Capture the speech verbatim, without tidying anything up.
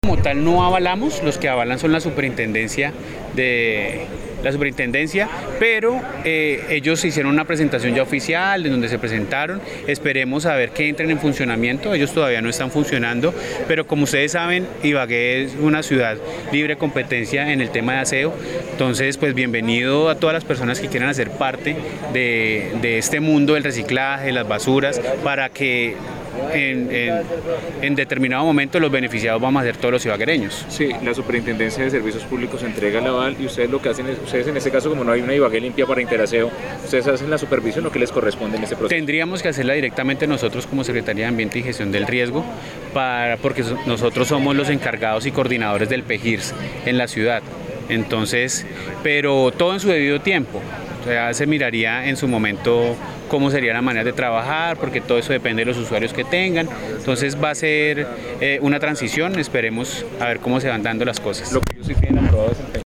Como tal no avalamos, los que avalan son la superintendencia de la superintendencia, pero eh, ellos hicieron una presentación ya oficial en donde se presentaron. Esperemos a ver que entren en funcionamiento. Ellos todavía no están funcionando, pero como ustedes saben, Ibagué es una ciudad libre de competencia en el tema de aseo. Entonces, pues bienvenido a todas las personas que quieran hacer parte de, de este mundo del reciclaje, de las basuras, para que En, en, en determinado momento los beneficiados vamos a ser todos los ibaguereños. Sí, la Superintendencia de Servicios Públicos entrega el aval y ustedes lo que hacen es, ustedes en este caso, como no hay una Ibagué limpia para Interaseo, ustedes hacen la supervisión o qué les corresponde en este proceso. Tendríamos que hacerla directamente nosotros como Secretaría de Ambiente y Gestión del Riesgo, para, porque nosotros somos los encargados y coordinadores del P E G I R S en la ciudad. Entonces, pero todo en su debido tiempo. O sea, se miraría en su momento cómo sería la manera de trabajar, porque todo eso depende de los usuarios que tengan. Entonces va a ser eh, una transición, esperemos a ver cómo se van dando las cosas. Lo que ellos sí tienen aprobado es el